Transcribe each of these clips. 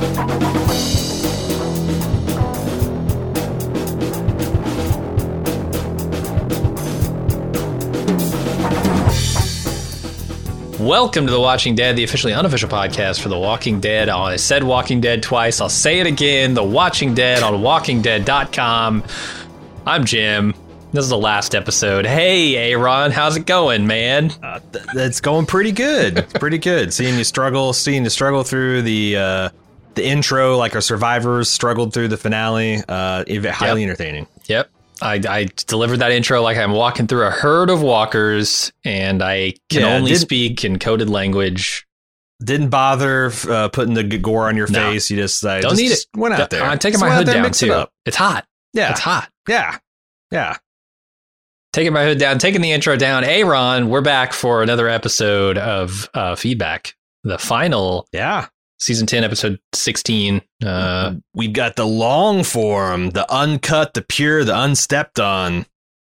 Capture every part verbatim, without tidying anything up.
Welcome to The Watching Dead, the officially unofficial podcast for The Walking Dead. I said Walking Dead twice. I'll say it again. The Watching Dead on walking dead dot com. I'm Jim. This is the last episode. Hey, Aaron, how's it going, man? Uh, th- it's going pretty good. It's pretty good. Seeing you struggle, seeing you struggle through the uh, the intro, like our survivors struggled through the finale. Uh, highly Yep. entertaining. Yep. I, I delivered that intro like I'm walking through a herd of walkers, and I can Yeah, only did- speak in coded language. Didn't bother uh, putting the g- gore on your No. face. You just uh, Don't just, need just it. Went out there. I'm taking Just my went out hood there, down, mixed it too. up. It's hot. Yeah, It's hot. yeah, yeah. Taking my hood down, taking the intro down. Aaron, we're back for another episode of uh, Feedback, the final Yeah. season ten, episode sixteen. Uh, We've got the long form, the uncut, the pure, the unstepped on,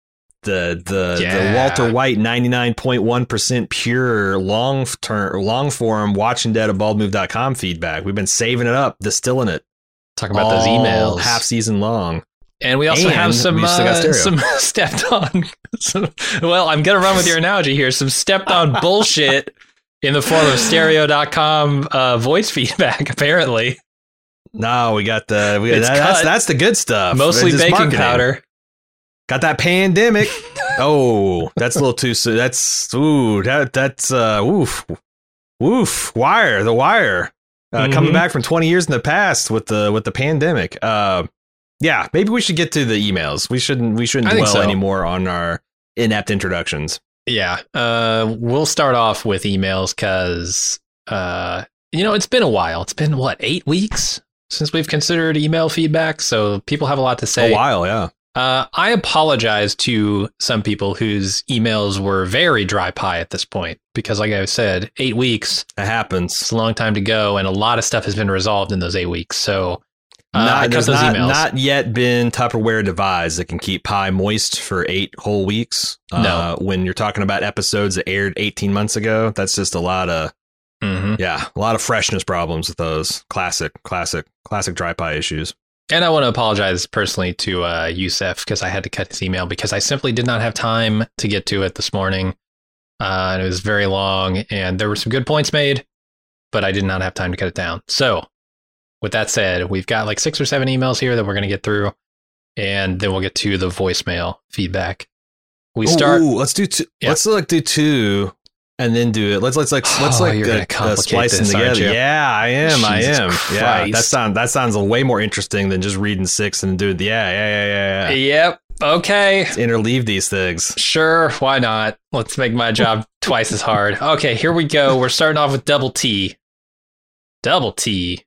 the the, Yeah. the Walter White ninety-nine point one percent pure long term long form Watching Dead at bald move dot com feedback. We've been saving it up, distilling it. talking about those all emails. half season long. And we also And have some we still got uh, stereo. some stepped on. some, well, I'm gonna run with your analogy here. Some stepped on bullshit in the form of stereo dot com uh, voice feedback. Apparently, No, we got the we got, It's that, that's cut. that's the good stuff. mostly It's just baking marketing. powder. Got that pandemic. Oh, that's a little too soon. That's ooh, that that's uh oof. Woof. Wire, the wire. Uh, Mhm. coming back from twenty years in the past with the with the pandemic. Uh yeah, maybe we should get to the emails. We shouldn't we shouldn't I think dwell so. anymore on our inept introductions. Yeah, uh, we'll start off with emails because uh, you know it's been a while. It's been what eight weeks since we've considered email feedback, so people have a lot to say. A while, yeah. Uh, I apologize to some people whose emails were very dry pie at this point because, like I said, eight weeks, It happens. it's a long time to go, and a lot of stuff has been resolved in those eight weeks. So uh, I not, cut there's those not, emails. not yet been Tupperware devised that can keep pie moist for eight whole weeks. Uh, No. When you're talking about episodes that aired eighteen months ago, that's just a lot of, Mhm. yeah, a lot of freshness problems with those. Classic, classic, classic dry pie issues. And I want to apologize personally to uh, Youssef because I had to cut his email because I simply did not have time to get to it this morning. Uh, and it was very long, and there were some good points made, but I did not have time to cut it down. So, with that said, we've got like six or seven emails here that we're going to get through, and then we'll get to the voicemail feedback. We Ooh, start. ooh, let's do two. Yeah. Let's like do two, and then do it. Let's let's like let's Oh, like you're uh, gonna uh, complicate splice them this, aren't together. you? Yeah, I am. I Jesus am. Yeah, Christ. that sounds that sounds way more interesting than just reading six and doing. Yeah, yeah, yeah, yeah, yeah. Yep. Okay. Let's interleave these things. Sure, why not? Let's make my job twice as hard. Okay, here we go. We're starting off with Double T. Double T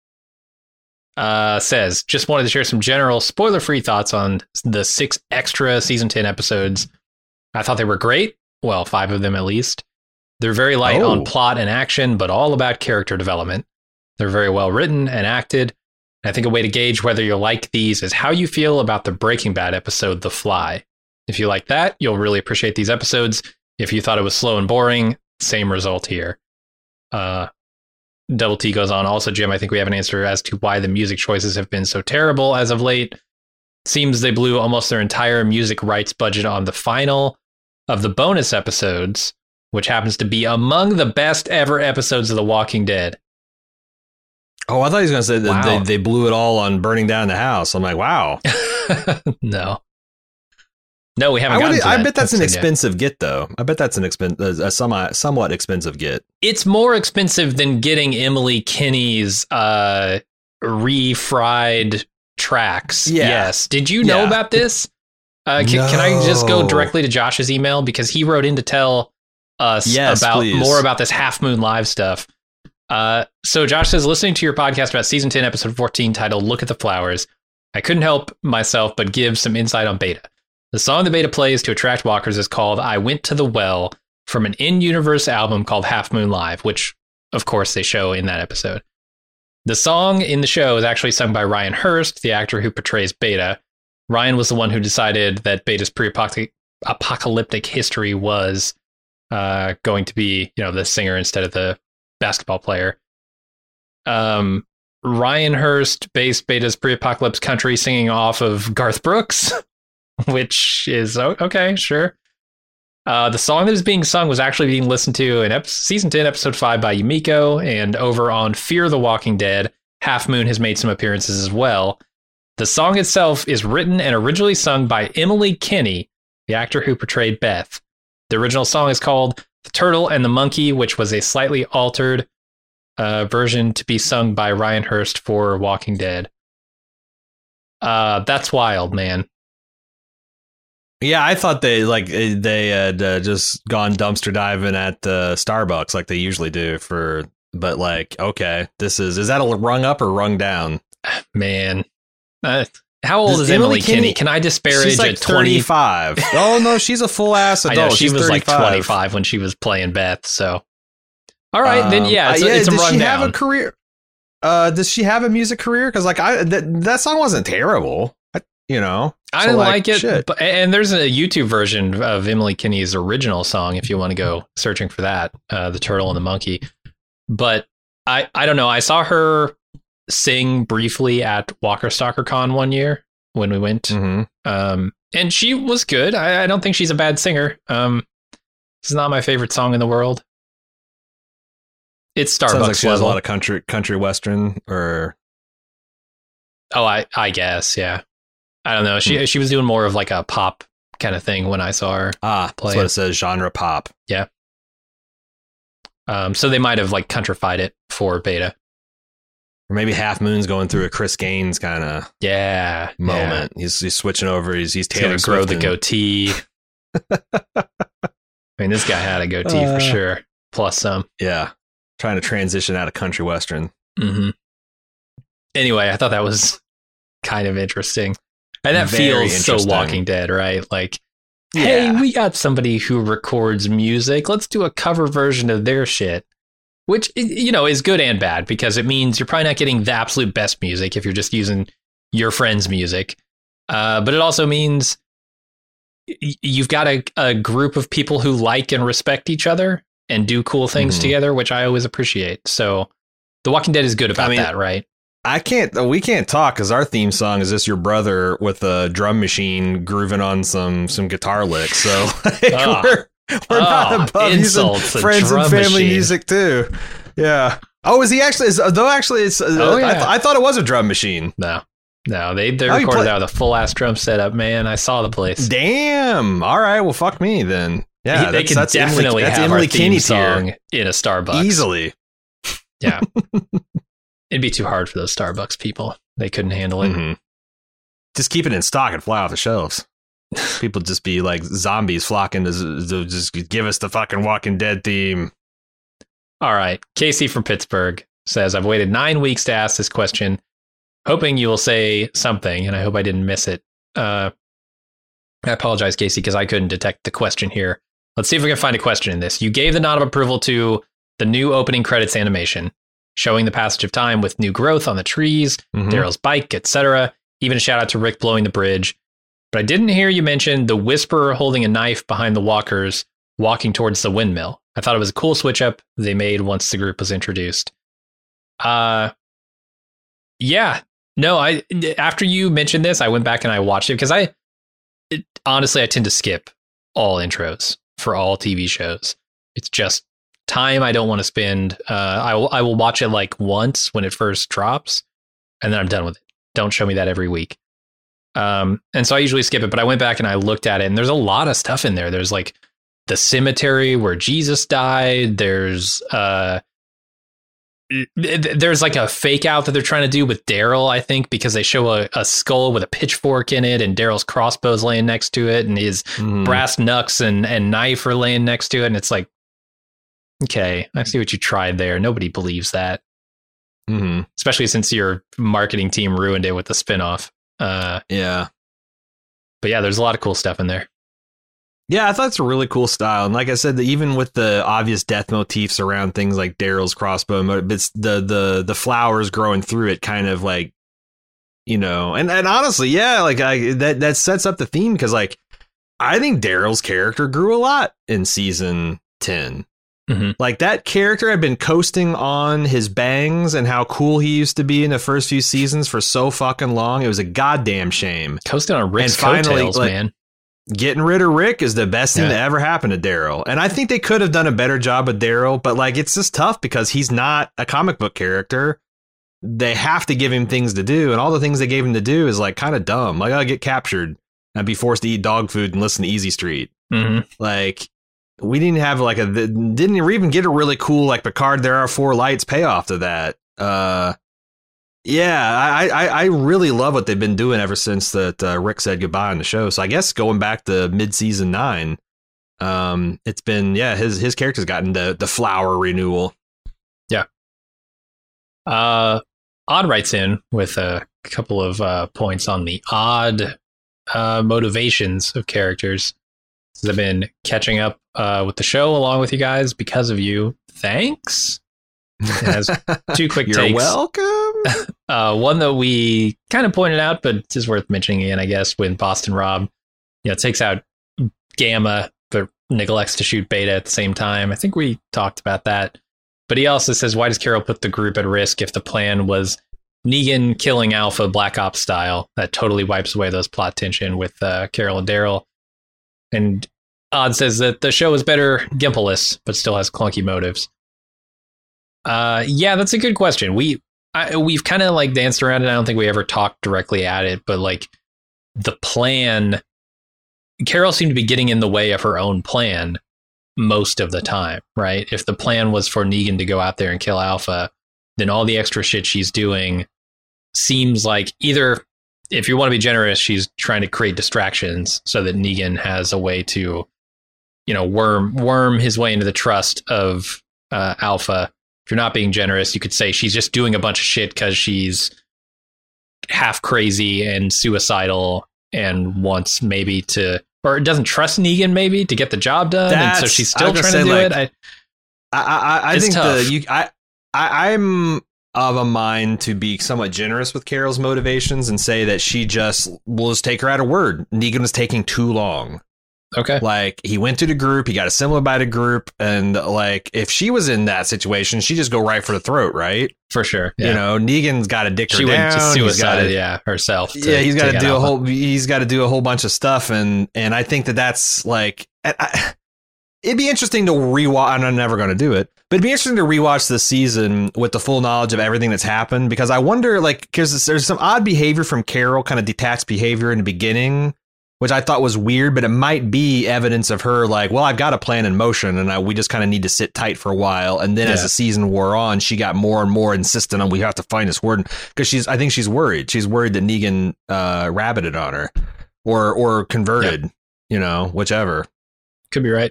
uh, says, just wanted to share some general spoiler-free thoughts on the six extra season ten episodes. I thought they were great. Well, five of them at least. They're very light Oh. on plot and action, but all about character development. They're very well written and acted. I think a way to gauge whether you'll like these is how you feel about the Breaking Bad episode, The Fly. If you like that, you'll really appreciate these episodes. If you thought it was slow and boring, same result here. Uh, Double T goes on. Also, Jim, I think we have an answer as to why the music choices have been so terrible as of late. Seems they blew almost their entire music rights budget on the final of the bonus episodes, which happens to be among the best ever episodes of The Walking Dead. Oh, I thought he was going to say that Wow. they, they blew it all on burning down the house. I'm like, wow. no. No, we haven't I, gotten would, to I that bet that's an episode yet. expensive get, though. I bet that's an expen- a semi, somewhat expensive get. It's more expensive than getting Emily Kinney's uh, refried tracks. Yeah. Yes. Did you know Yeah. about this? Uh, can, can I just go No. directly to Josh's email? Because he wrote in to tell us Yes, about please. more about this Half Moon Live stuff. Uh, so Josh says, listening to your podcast about season ten, episode fourteen, titled Look at the Flowers, I couldn't help myself but give some insight on Beta. The song the Beta plays to attract walkers is called I Went to the Well, from an in-universe album called Half Moon Live, which, of course, they show in that episode. The song in the show is actually sung by Ryan Hurst, the actor who portrays Beta. Ryan was the one who decided that Beta's pre-apocalyptic history was uh, going to be, you know, the singer instead of the basketball player. Um, Ryan Hurst based Beta's pre-apocalypse country singing off of Garth Brooks, which is okay, sure. Uh, the song that is being sung was actually being listened to in ep- season ten, episode five by Yumiko, and over on Fear the Walking Dead, Half Moon has made some appearances as well. The song itself is written and originally sung by Emily Kinney, the actor who portrayed Beth. The original song is called The Turtle and the Monkey, which was a slightly altered uh, version to be sung by Ryan Hurst for Walking Dead. Uh, that's wild, man. Yeah, I thought they like they had uh, just gone dumpster diving at uh, Starbucks like they usually do for, but like, okay, this is is that a rung up or rung down? Man, uh, how old Does is Emily, Emily Kinney? Kinney? Can I disparage She's like a twenty twenty-five? Oh no, she's a full ass adult. I know she she's was thirty-five. like twenty-five when she was playing Beth. So, all right, um, then yeah, it's, uh, yeah, it's a does run she down. have a career? Uh, does she have a music career? Because like I that that song wasn't terrible. I, you know, I so, didn't like, like it, shit. but, and there's a YouTube version of Emily Kinney's original song if you want to go searching for that, uh, The Turtle and the Monkey. But I, I don't know. I saw her sing briefly at Walker Stalker Con one year when we went, Mm-hmm. um, and she was good. I, I don't think she's a bad singer. Um, this is not my favorite song in the world. It's Starbucks Sounds like she has a level. lot of country country western or Oh, I, I guess, yeah. I don't know. She Hmm. she was doing more of like a pop kind of thing when I saw her. ah, Play that's what it. it says, genre pop. Um, so they might have like countrified it for Beta. Or maybe Half Moon's going through a Chris Gaines kind of Yeah, moment. He's he's switching over. He's he's Yeah. He's Taylor gonna grow Swift the and- goatee. I mean, this guy had a goatee Uh. for sure, plus some. Yeah, trying to transition out of country western. Mm-hmm. Anyway, I thought that was kind of interesting, and that Very feels so interesting. Walking Dead, right? Like, hey, Yeah. we got somebody who records music. Let's do a cover version of their shit. Which, you know, is good and bad because it means you're probably not getting the absolute best music if you're just using your friend's music. Uh, but it also means y- you've got a, a group of people who like and respect each other and do cool things Mhm. together, which I always appreciate. So The Walking Dead is good about I mean, that, right? I can't. We can't talk because our theme song is just your brother with a drum machine grooving on some some guitar licks. So like, Ah. we're we're not Ah, above using insults, a friends and drum family machine. music too. Yeah. Oh, is he actually? Is, though actually, it's. Uh, Oh, I, yeah. th- I thought it was a drum machine. No, no, they, they How you recorded play- that with a full ass drum setup, man. I saw the place. Damn. All right. Well, fuck me then. Yeah, they that's, can that's definitely Emily, that's have Emily our theme Kinney song tier. in a Starbucks. Easily. Yeah. It'd be too hard for those Starbucks people. They couldn't handle it. Mhm. Just keep it in stock and fly off the shelves. People just be like zombies flocking to, z- to just give us the fucking Walking Dead theme. All right. Casey from Pittsburgh says, I've waited nine weeks to ask this question, hoping you will say something, and I hope I didn't miss it. Uh, I apologize, Casey, because I couldn't detect the question here. Let's see if we can find a question in this. You gave the nod of approval to the new opening credits animation, showing the passage of time with new growth on the trees, Mhm. Daryl's bike, et cetera. Even a shout out to Rick blowing the bridge. But I didn't hear you mention the Whisperer holding a knife behind the walkers walking towards the windmill. I thought it was a cool switch up they made once the group was introduced. Uh, yeah, no, I after you mentioned this, I went back and I watched it because I it, honestly I tend to skip all intros for all T V shows. It's just time I don't want to spend. Uh, I will I will watch it like once when it first drops, and then I'm done with it. Don't show me that every week. Um, and so I usually skip it, but I went back and I looked at it, and there's a lot of stuff in there. There's like the cemetery where Jesus died. There's uh, there's like a fake out that they're trying to do with Daryl, I think, because they show a, a skull with a pitchfork in it, and Daryl's crossbow's laying next to it, and his Mhm. brass knucks and, and knife are laying next to it, and it's like, okay, I see what you tried there. Nobody believes that, Mhm. especially since your marketing team ruined it with the spinoff. Uh, Yeah. but yeah, there's a lot of cool stuff in there. Yeah, I thought it's a really cool style. And like I said, the, even with the obvious death motifs around things like Daryl's crossbow, but it's the the the flowers growing through it kind of like, you know, and, and honestly, yeah, like I that that sets up the theme because like I think Daryl's character grew a lot in season ten. Mm-hmm. Like, that character had been coasting on his bangs and how cool he used to be in the first few seasons for so fucking long. It was a goddamn shame. Coasting on Rick's and finally, coattails, like, man. Getting rid of Rick is the best thing Yeah. that ever happened to Daryl. And I think they could have done a better job with Daryl, but like, it's just tough because he's not a comic book character. They have to give him things to do, and all the things they gave him to do is like kind of dumb. Like, I'll get captured and be forced to eat dog food and listen to Easy Street. Mm-hmm. Like, we didn't have like a didn't even get a really cool like Picard, there are four lights payoff to that. Uh, yeah, I, I I really love what they've been doing ever since that uh, Rick said goodbye on the show. So I guess going back to mid season nine, um, it's been yeah his his character's gotten the the flower renewal. Yeah. Uh, Odd writes in with a couple of uh, points on the odd uh, motivations of characters. So I've been catching up uh, with the show along with you guys because of you. Thanks. It has two quick You're takes. welcome. Uh, one that we kind of pointed out, but it's worth mentioning again, I guess, when Boston Rob, you know, takes out Gamma, but neglects to shoot Beta at the same time. I think we talked about that. But he also says, why does Carol put the group at risk if the plan was Negan killing Alpha Black Ops style? That totally wipes away those plot tension with uh, Carol and Daryl. And Odd says that the show is better Gimpleless, but still has clunky motives. Uh, yeah, that's a good question. We I, we've kind of like danced around it. I don't think we ever talked directly at it, but like the plan, Carol seemed to be getting in the way of her own plan most of the time, right? If the plan was for Negan to go out there and kill Alpha, then all the extra shit she's doing seems like either, if you want to be generous, she's trying to create distractions so that Negan has a way to, you know, worm worm his way into the trust of uh, Alpha. If you're not being generous, you could say she's just doing a bunch of shit because she's half crazy and suicidal and wants maybe to, or doesn't trust Negan maybe to get the job done. That's, and so she's still trying say, to do like, it. I, I, I, I It's think tough. the you I, I I'm of a mind to be somewhat generous with Carol's motivations and say that she just will just take her at her word. Negan was taking too long. okay. Like, he went to the group, he got assembled by the group, and like, if she was in that situation, she'd just go right for the throat, right? For sure. Yeah. You know, Negan's got to dick her she down. went to He's suicide, gotta- yeah, herself. to yeah, he's got take to out do a Alpha. whole. He's got to do a whole bunch of stuff, and and I think that that's like, I, I, it'd be interesting to rewatch. And I'm never going to do it, but it'd be interesting to rewatch the season with the full knowledge of everything that's happened, because I wonder, like, because there's some odd behavior from Carol, kind of detached behavior in the beginning, which I thought was weird, but it might be evidence of her like, well, I've got a plan in motion, and I, we just kind of need to sit tight for a while. And then Yeah. as the season wore on, she got more and more insistent on we have to find this word, because she's, I think she's worried. She's worried that Negan uh, rabbited on her, or or converted, you know, whichever. Could be right.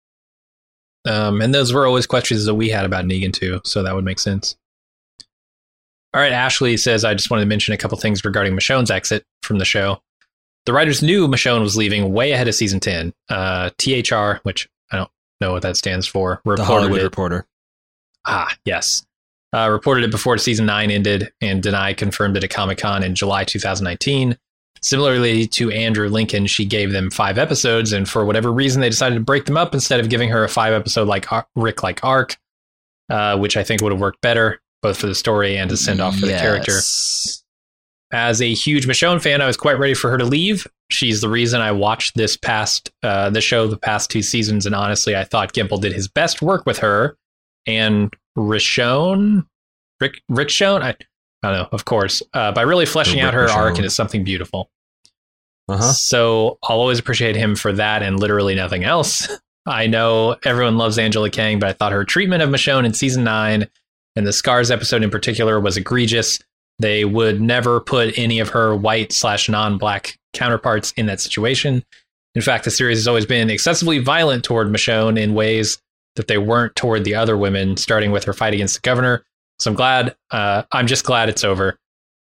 Um, and those were always questions that we had about Negan too, so that would make sense. All right, Ashley says, I just wanted to mention a couple things regarding Michonne's exit from the show. The writers knew Michonne was leaving way ahead of season ten. Uh, T H R, which I don't know what that stands for, The reported Hollywood it. Reporter. Ah, yes. Uh, reported it before season nine ended, and Denai confirmed it at Comic-Con in July two thousand nineteen. Similarly to Andrew Lincoln, she gave them five episodes, and for whatever reason, they decided to break them up instead of giving her a five-episode like Ar- Rick-like arc, uh, which I think would have worked better, both for the story and to send off for the character. As a huge Michonne fan, I was quite ready for her to leave. She's the reason I watched this past uh, the show the past two seasons, and honestly, I thought Gimple did his best work with her. And Rishone, Rick Rickshone, I, I don't know, of course, uh, by really fleshing out her Rick arc Michonne. into something beautiful. Uh-huh. So I'll always appreciate him for that and literally nothing else. I know everyone loves Angela Kang, but I thought her treatment of Michonne in season nine and the Scars episode in particular was egregious. They would never put any of her white slash non-black counterparts in that situation. In fact, the series has always been excessively violent toward Michonne in ways that they weren't toward the other women, starting with her fight against the governor. So I'm glad, uh, I'm just glad it's over.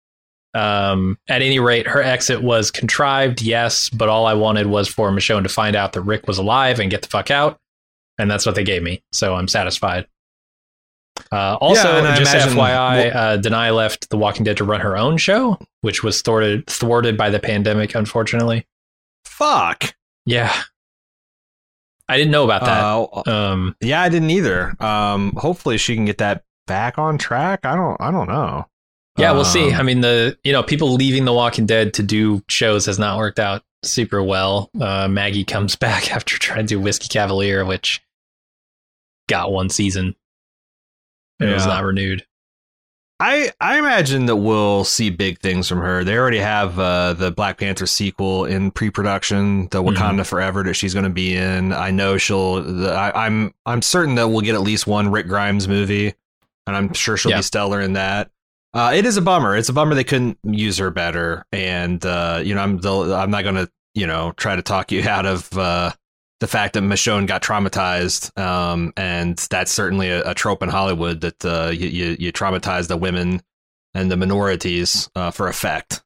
Um, at any rate, her exit was contrived, yes, but all I wanted was for Michonne to find out that Rick was alive and get the fuck out. And that's what they gave me. So I'm satisfied. Uh, also, Yeah, and I just imagine- F Y I, well- uh, Denai left The Walking Dead to run her own show, which was thwarted, thwarted by the pandemic, unfortunately. Fuck. Yeah. I didn't know about that. Uh, um, yeah, I didn't either. Um, hopefully she can get that back on track. I don't. I don't know. Yeah, we'll um, see. I mean, the you know people leaving The Walking Dead to do shows has not worked out super well. Uh, Maggie comes back after trying to do Whiskey Cavalier, which got one season and yeah. it was not renewed. I I imagine that we'll see big things from her. They already have uh, the Black Panther sequel in pre-production, the Wakanda mm-hmm. Forever that she's going to be in. I know she'll. The, I, I'm I'm certain that we'll get at least one Rick Grimes movie, and I'm sure she'll yeah. be stellar in that. Uh, it is a bummer. It's a bummer they couldn't use her better. And uh, you know, I'm the, I'm not going to you know try to talk you out of uh, the fact that Michonne got traumatized, um, and that's certainly a, a trope in Hollywood that uh, you, you you traumatize the women and the minorities uh, for effect.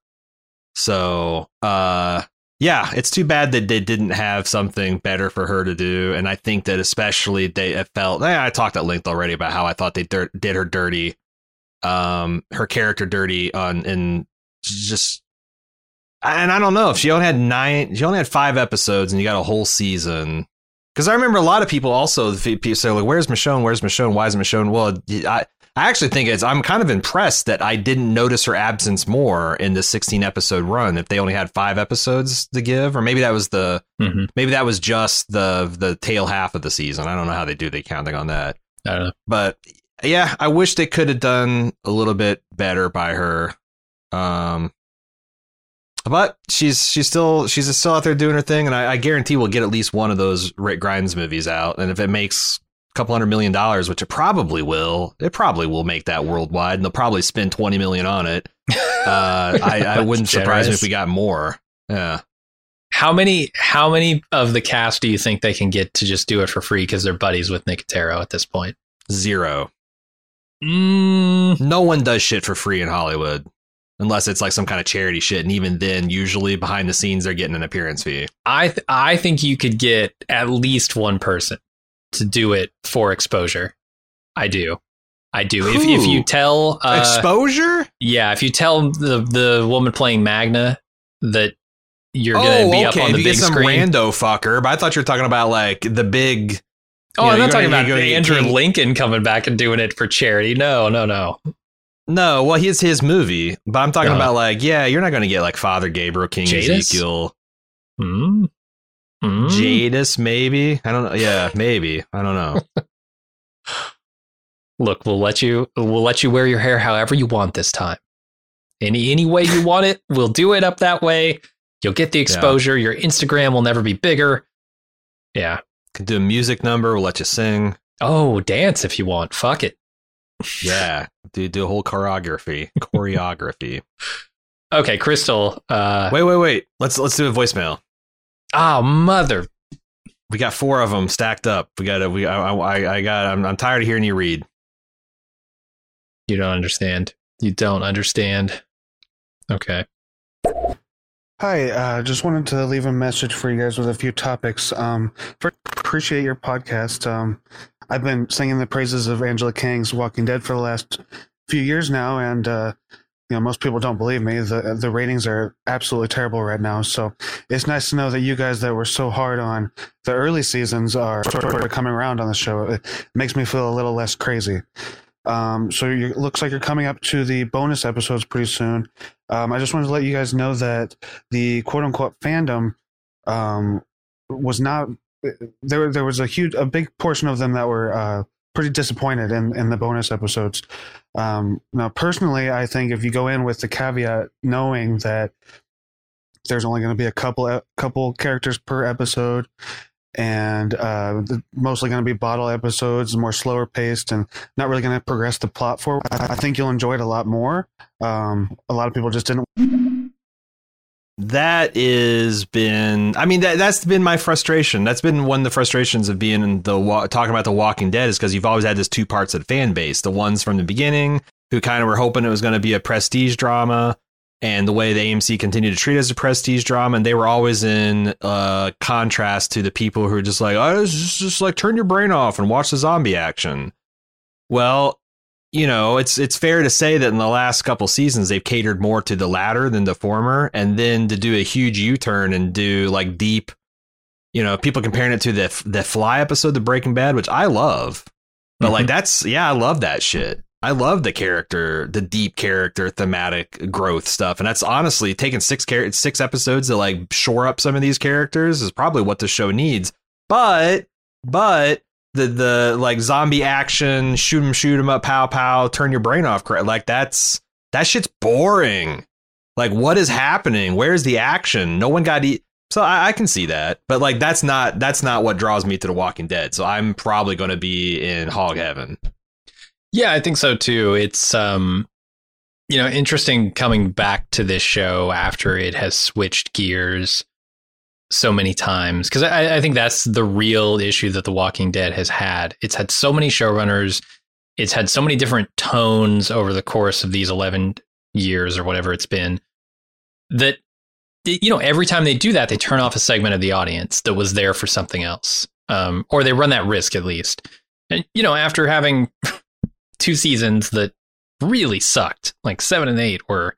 So uh, yeah, it's too bad that they didn't have something better for her to do, and I think that especially they felt. Eh, I talked at length already about how I thought they dirt, did her dirty, um, her character dirty on in just. And I don't know if she only had nine, she only had five episodes and you got a whole season. Because I remember a lot of people also say, like, where's Michonne? Where's Michonne? Why isn't Michonne? Well, I, I actually think it's, I'm kind of impressed that I didn't notice her absence more in the sixteen episode run. If they only had five episodes to give, or maybe that was the, mm-hmm. maybe that was just the, the tail half of the season. I don't know how they do the counting on that. I don't know. But yeah, I wish they could have done a little bit better by her. Um, But she's she's still she's still out there doing her thing, and I, I guarantee we'll get at least one of those Rick Grimes movies out. And if it makes a couple hundred million dollars, which it probably will, it probably will make that worldwide, and they'll probably spend twenty million on it. Uh, I, I wouldn't surprise me if we got more. Yeah. How many how many of the cast do you think they can get to just do it for free because they're buddies with Nicotero at this point? Zero. Mm. No one does shit for free in Hollywood. Unless it's like some kind of charity shit. And even then, usually behind the scenes, they're getting an appearance fee. I th- I think you could get at least one person to do it for exposure. I do. I do. If if you tell... Uh, exposure? Yeah. If you tell the, the woman playing Magna that you're going to be okay. up on the if you big get some screen. rando fucker. But I thought you were talking about like the big... Oh, know, I'm not talking about go Andrew Lincoln coming back and doing it for charity. No, no, no. No, well, he's his movie, but I'm talking uh, about like, yeah, you're not going to get like Father Gabriel, King Jadis? Ezekiel, mm. Mm. Jadis, maybe. I don't know. Yeah, maybe. I don't know. Look, we'll let you. We'll let you wear your hair however you want this time. Any any way you want it, we'll do it up that way. You'll get the exposure. Yeah. Your Instagram will never be bigger. Yeah, could do a music number. We'll let you sing. Oh, dance if you want. Fuck it. Yeah, do do a whole choreography. Choreography. Okay, Crystal. Uh, wait, wait, wait. Let's let's do a voicemail. Oh, mother! We got four of them stacked up. We got to. We I I, I got. I'm I'm tired of hearing you read. You don't understand. You don't understand. Okay. Hi, uh, just wanted to leave a message for you guys with a few topics. Um, first, appreciate your podcast. Um, I've been singing the praises of Angela Kang's Walking Dead for the last few years now, and uh, you know most people don't believe me. the The ratings are absolutely terrible right now. So it's nice to know that you guys that were so hard on the early seasons are sort of coming around on the show. It makes me feel a little less crazy. Um, so it looks like you're coming up to the bonus episodes pretty soon. Um, I just wanted to let you guys know that the quote unquote fandom um, was not there. There was a huge, a big portion of them that were uh, pretty disappointed in, in the bonus episodes. Um, now, personally, I think if you go in with the caveat knowing that there's only going to be a couple a couple characters per episode, and uh, mostly going to be bottle episodes, more slower paced, and not really going to progress the plot forward, I think you'll enjoy it a lot more. Um, a lot of people just didn't. That is been, I mean, that, that's been my frustration. That's been one of the frustrations of being in the talking about The Walking Dead, is because you've always had this two parts of the fan base. The ones from the beginning who kind of were hoping it was going to be a prestige drama, and the way the A M C continued to treat it as a prestige drama, and they were always in uh, contrast to the people who are just like, oh, just, just like turn your brain off and watch the zombie action. Well, you know, it's it's fair to say that in the last couple seasons, they've catered more to the latter than the former, and then to do a huge U-turn and do like deep, you know, people comparing it to the the Fly episode, the Breaking Bad, which I love. But mm-hmm. like, that's, yeah, I love that shit. I love the character, the deep character, thematic growth stuff. And that's honestly taking six char- six episodes to like shore up some of these characters is probably what the show needs. But, but the, the like zombie action, shoot 'em, shoot 'em up, pow, pow, turn your brain off. Like that's, that shit's boring. Like, what is happening? Where's the action? No one got e- So I, I can see that. But like, that's not, that's not what draws me to The Walking Dead. So I'm probably going to be in hog heaven. Yeah, I think so too. It's, um, you know, interesting coming back to this show after it has switched gears so many times. Because I, I think that's the real issue that The Walking Dead has had. It's had so many showrunners. It's had so many different tones over the course of these eleven years or whatever it's been that, you know, every time they do that, they turn off a segment of the audience that was there for something else. Um, or they run that risk at least. And, you know, after having two seasons that really sucked, like seven and eight were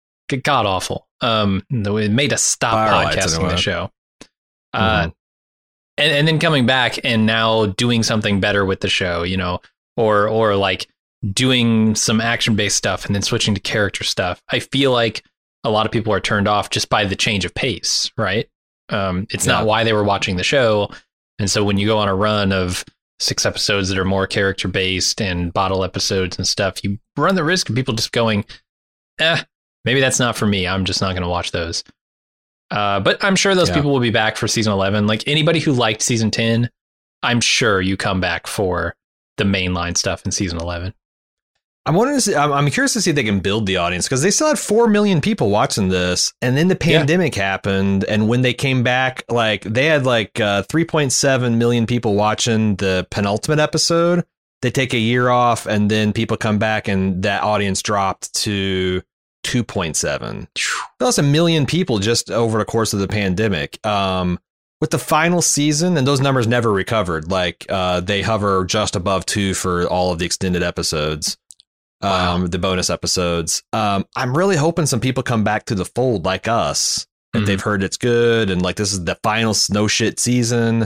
god awful. Um, it made us stop All podcasting right, the show. Mm-hmm. Uh, and, and then coming back and now doing something better with the show, you know, or, or like doing some action based stuff and then switching to character stuff. I feel like a lot of people are turned off just by the change of pace, right? Um, it's yeah. not why they were watching the show. And so when you go on a run of six episodes that are more character based and bottle episodes and stuff, you run the risk of people just going, eh, maybe that's not for me. I'm just not going to watch those. Uh, but I'm sure those yeah. people will be back for season eleven. Like anybody who liked season ten, I'm sure you come back for the mainline stuff in season eleven. I'm wondering to see, I'm, I'm curious to see if they can build the audience because they still had four million people watching this. And then the pandemic yeah. happened. And when they came back, like they had like uh, three point seven million people watching the penultimate episode. They take a year off and then people come back and that audience dropped to two point seven. That was a million people just over the course of the pandemic. Um, with the final season, and those numbers never recovered. Like uh, they hover just above two for all of the extended episodes. Um, wow. The bonus episodes. Um, I'm really hoping some people come back to the fold like us, that mm-hmm. they've heard it's good. And like, this is the final no shit season.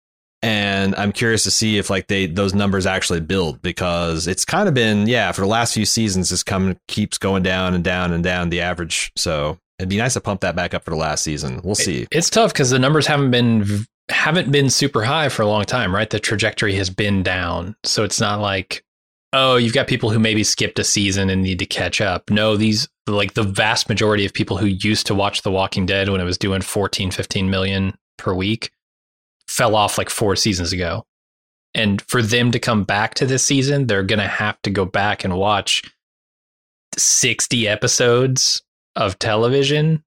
And I'm curious to see if like they, those numbers actually build because it's kind of been, yeah, for the last few seasons, it's come, keeps going down and down and down the average. So it'd be nice to pump that back up for the last season. We'll see. It's tough because the numbers haven't been, haven't been super high for a long time, right? The trajectory has been down. So it's not like, oh, you've got people who maybe skipped a season and need to catch up. No, these like the vast majority of people who used to watch The Walking Dead when it was doing fourteen, fifteen million per week fell off like four seasons ago. And for them to come back to this season, they're going to have to go back and watch sixty episodes of television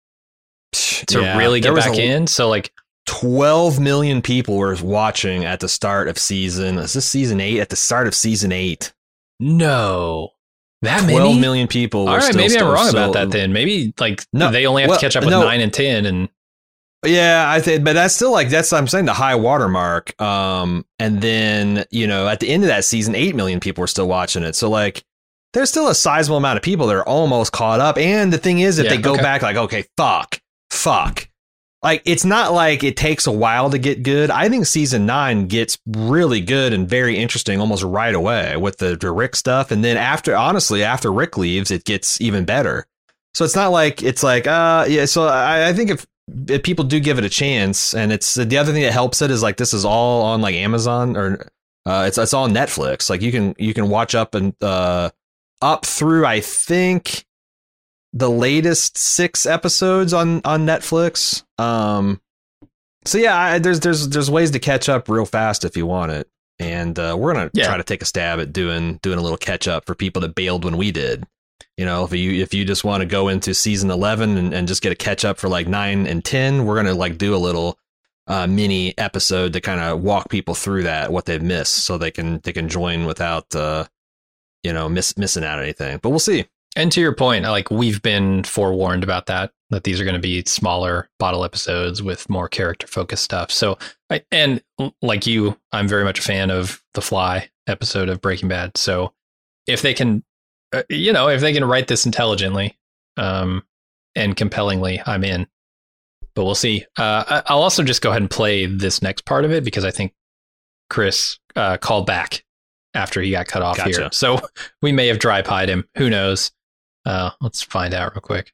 to yeah, really get back a, in. So like twelve million people were watching at the start of season. Is this season eight? At the start of season eight. No. That twelve many? million people. All were right, still, maybe still, I'm wrong still, about that then. Maybe like no, they only have well, to catch up with no. nine and ten and yeah, I think, but that's still like, that's, I'm saying the high watermark. Um, and then, you know, at the end of that season, eight million people were still watching it. So like, there's still a sizable amount of people that are almost caught up. And the thing is, if yeah, they go okay. back like, okay, fuck, fuck. Like, it's not like it takes a while to get good. I think season nine gets really good and very interesting almost right away with the, the Rick stuff. And then after, honestly, after Rick leaves, it gets even better. So it's not like it's like, uh, yeah. So I, I think if, if people do give it a chance, and it's the other thing that helps it is like this is all on like Amazon or uh, it's it's all Netflix. Like you can you can watch up and uh, up through I think the latest six episodes on on Netflix. Um, so yeah, I, there's there's there's ways to catch up real fast if you want it, and uh, we're gonna yeah. try to take a stab at doing doing a little catch up for people that bailed when we did. You know, if you if you just want to go into season eleven and, and just get a catch up for like nine and ten, we're gonna like do a little uh, mini episode to kind of walk people through that, what they've missed, so they can they can join without uh, you know miss, missing out on anything. But we'll see. And to your point, like we've been forewarned about that, that these are going to be smaller bottle episodes with more character focused stuff. So, I, and like you, I'm very much a fan of the Fly episode of Breaking Bad. So if they can, uh, you know, if they can write this intelligently um, and compellingly, I'm in. but we'll see. Uh, I'll also just go ahead and play this next part of it because I think Chris uh, called back after he got cut off Gotcha. here. So we may have dry pied him. Who knows? Uh, let's find out real quick.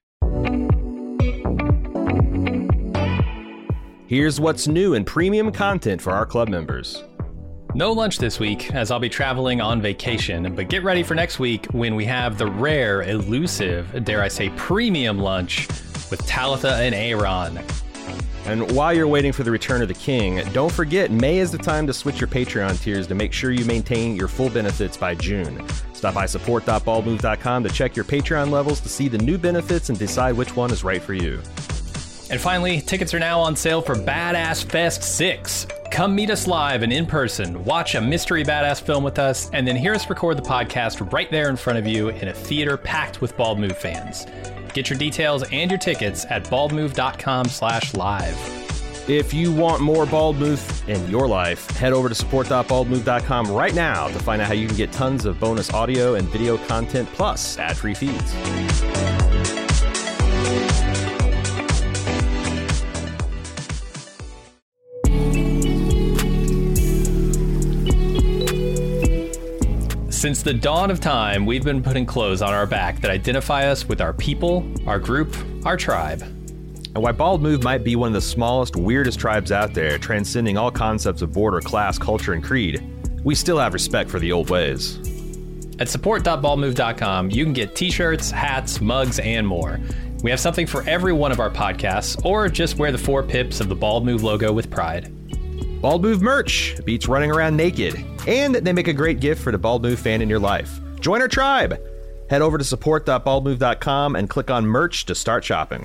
Here's what's new in premium content for our club members. No lunch this week, as I'll be traveling on vacation, but get ready for next week when we have the rare, elusive, dare I say, premium lunch with Talitha and Aaron. And while you're waiting for the return of the king, don't forget May is the time to switch your Patreon tiers to make sure you maintain your full benefits by June. Stop by support dot bald move dot com to check your Patreon levels to see the new benefits and decide which one is right for you. And finally, tickets are now on sale for Badass Fest six. Come meet us live and in person, watch a mystery badass film with us, and then hear us record the podcast right there in front of you in a theater packed with Bald Move fans. Get your details and your tickets at bald move dot com slash live. If you want more Bald Move in your life, head over to support dot bald move dot com right now to find out how you can get tons of bonus audio and video content plus ad-free feeds. Since the dawn of time, we've been putting clothes on our back that identify us with our people, our group, our tribe. And while Bald Move might be one of the smallest, weirdest tribes out there, transcending all concepts of border, class, culture, and creed, we still have respect for the old ways. At support dot bald move dot com, you can get t-shirts, hats, mugs, and more. We have something for every one of our podcasts, or just wear the four pips of the Bald Move logo with pride. Bald Move merch beats running around naked, and they make a great gift for the Bald Move fan in your life. Join our tribe. Head over to support dot bald move dot com and click on merch to start shopping.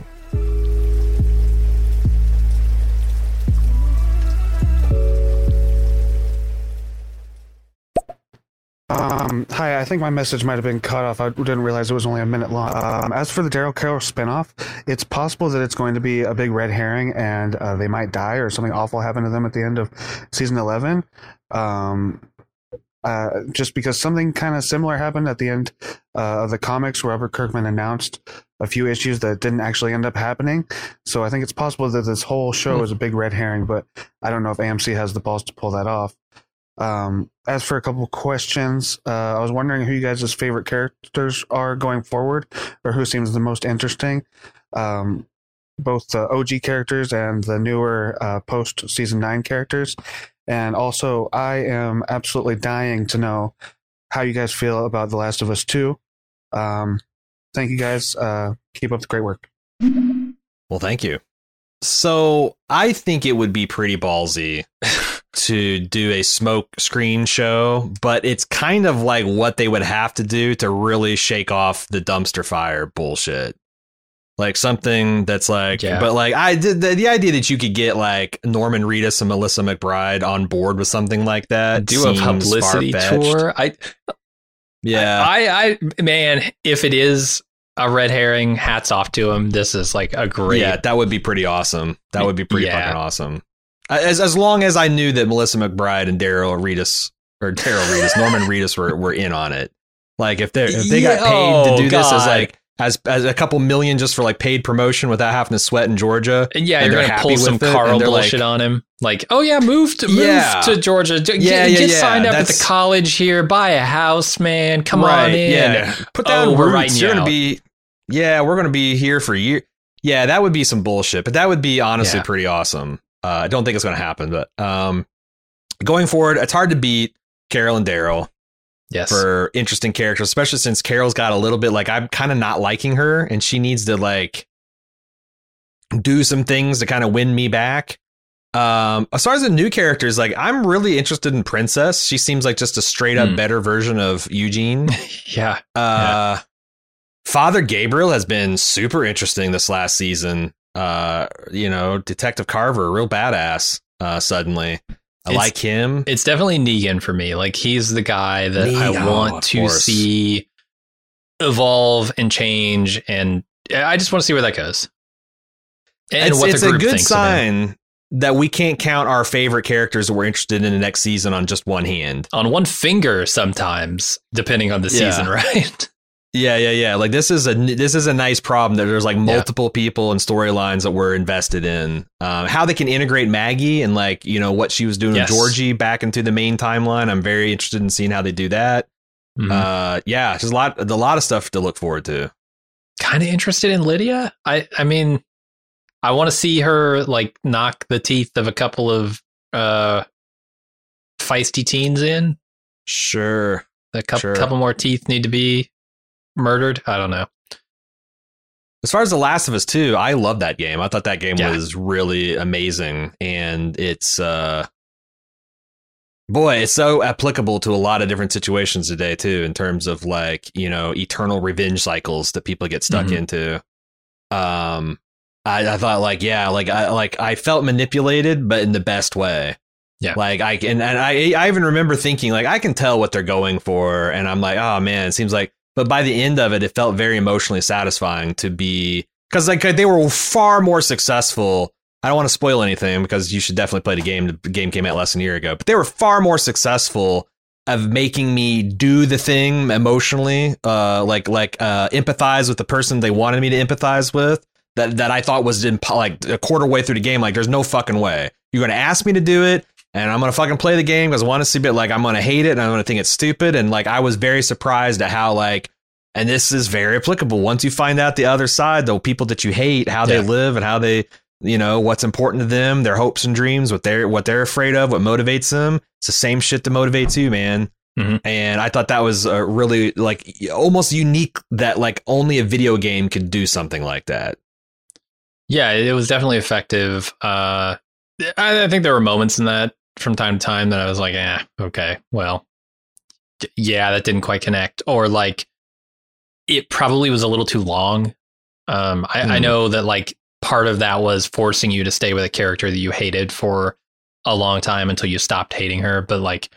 Um, hi, I think my message might have been cut off. I didn't realize it was only a minute long. Um, as for the Daryl Carroll spinoff, it's possible that it's going to be a big red herring and uh, they might die or something awful happen to them at the end of season eleven. Um, uh, just because something kind of similar happened at the end uh, of the comics where Robert Kirkman announced a few issues that didn't actually end up happening. So I think it's possible that this whole show is a big red herring, but I don't know if A M C has the balls to pull that off. Um, as for a couple of questions, uh, I was wondering who you guys' favorite characters are going forward, or who seems the most interesting. Um, both the O G characters and the newer uh, post season nine characters. And also, I am absolutely dying to know how you guys feel about The Last of Us two. Um, thank you guys. Uh, keep up the great work. Well, thank you. So I think it would be pretty ballsy to do a smoke screen show, but it's kind of like what they would have to do to really shake off the dumpster fire bullshit. Like something that's like, yeah. But like I did the, the idea that you could get like Norman Reedus and Melissa McBride on board with something like that. Do a publicity tour. I, yeah, I, I, man, if it is a red herring, hats off to him. This is like a great. Yeah, that would be pretty awesome. That would be pretty yeah. fucking awesome. As as long as I knew that Melissa McBride and Daryl Reedus or Daryl Reedus, Norman Reedus were, were in on it. Like if they if they got paid to do this as like as as a couple million just for like paid promotion without having to sweat in Georgia. And yeah, and you're gonna pull some Carl bullshit like, on him. Like, oh yeah, move to move yeah. to Georgia. Get, yeah, yeah, get yeah. signed up That's, at the college here. Buy a house, man. Come right, on in. Yeah, put down oh, roots. We're writing You're you gonna out. be. Yeah, we're gonna be here for a year. Yeah, that would be some bullshit, but that would be honestly yeah. pretty awesome. Uh, I don't think it's gonna happen, but um, going forward, it's hard to beat Carol and Daryl. Yes. For interesting characters, especially since Carol's got a little bit like I'm kind of not liking her and she needs to like do some things to kind of win me back. Um, as far as the new characters, like I'm really interested in Princess. She seems like just a straight up mm. better version of Eugene. yeah. Uh, yeah. Father Gabriel has been super interesting this last season. Uh, you know, Detective Carver, real badass. Uh, suddenly. I it's, like him. It's definitely Negan for me. Like he's the guy that Negan, I want oh, to course. see evolve and change, and I just want to see where that goes. And it's, what it's the group a good thinks sign that we can't count our favorite characters that we're interested in the next season on just one hand, on one finger, sometimes depending on the yeah. season, right? Yeah, yeah, yeah. Like this is a this is a nice problem that there's like multiple yeah. people and storylines that we're invested in. Um, how they can integrate Maggie and like, you know, what she was doing yes. with Georgie back into the main timeline. I'm very interested in seeing how they do that. Mm-hmm. Uh, yeah, there's a lot, a lot of stuff to look forward to. Kind of interested in Lydia. I, I mean, I want to see her like knock the teeth of a couple of uh, feisty teens in. Sure. A couple, sure. couple more teeth need to be murdered. I don't know. As far as The Last of Us two, I love that game. I thought that game yeah. was really amazing. And it's, uh, boy, it's so applicable to a lot of different situations today, too, in terms of like, you know, eternal revenge cycles that people get stuck mm-hmm. into. Um, I, I thought like, yeah, like I like I felt manipulated, but in the best way. Yeah. Like I and, and I, I even remember thinking like I can tell what they're going for. And I'm like, oh, man, it seems like. But by the end of it, it felt very emotionally satisfying to be because like they were far more successful. I don't want to spoil anything because you should definitely play the game. The game came out less than a year ago, but they were far more successful of making me do the thing emotionally, uh, like like uh, empathize with the person they wanted me to empathize with. That that I thought was in like a quarter way through the game. Like, there's no fucking way you're going to ask me to do it. And I'm going to fucking play the game because I want to see, but like, I'm going to hate it and I'm going to think it's stupid. And like, I was very surprised at how like, and this is very applicable. Once you find out the other side, the people that you hate, how yeah. they live and how they, you know, what's important to them, their hopes and dreams, what they're, what they're afraid of, what motivates them. It's the same shit that motivates you, man. Mm-hmm. And I thought that was a really like almost unique that like only a video game could do something like that. Yeah, it was definitely effective. Uh, I, I think there were moments in that from time to time that I was like, eh, okay, well, yeah, that didn't quite connect. Or like, it probably was a little too long. Um, I, mm. I know that like part of that was forcing you to stay with a character that you hated for a long time until you stopped hating her. But like,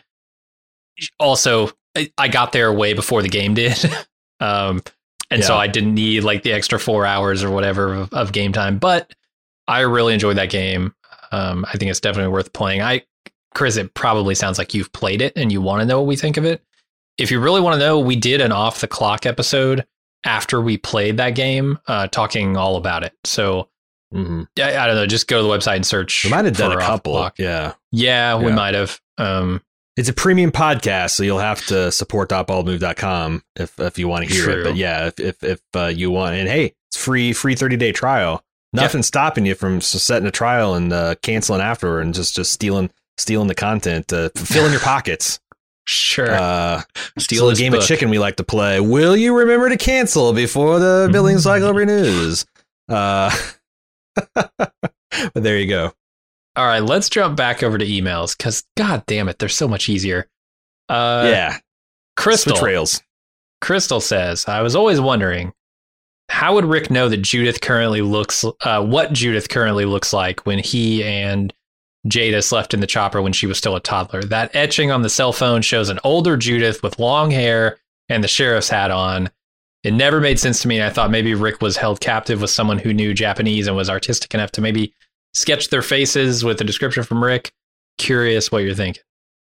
also, I, I got there way before the game did. um, and yeah. so I didn't need like the extra four hours or whatever of, of game time. But I really enjoyed that game. Um, I think it's definitely worth playing. I, Chris, it probably sounds like you've played it and you want to know what we think of it. If you really want to know, we did an off the clock episode after we played that game, uh, talking all about it. So mm-hmm. I, I don't know, just go to the website and search. We might have done a couple. Yeah. yeah. Yeah, we yeah. might have. Um, it's a premium podcast, so you'll have to support dot bald move dot com if if you want to hear True. it. But yeah, if if, if uh, you want, and hey, it's free free thirty day trial. Nothing's yeah. stopping you from setting a trial and uh, canceling afterward and just just stealing stealing the content, uh, filling your pockets. Sure. Uh, steal a game book. Of chicken we like to play. Will you remember to cancel before the billing cycle renews? Uh, but there you go. All right, let's jump back over to emails because, God damn it, they're so much easier. Uh, yeah. Crystal. Switch rails. Crystal says, I was always wondering, how would Rick know that Judith currently looks, uh, what Judith currently looks like when he and Jadis left in the chopper when she was still a toddler? That etching on the cell phone shows an older Judith with long hair and the sheriff's hat on. It never made sense to me. And I thought maybe Rick was held captive with someone who knew Japanese and was artistic enough to maybe sketch their faces with a description from Rick. Curious what you're thinking.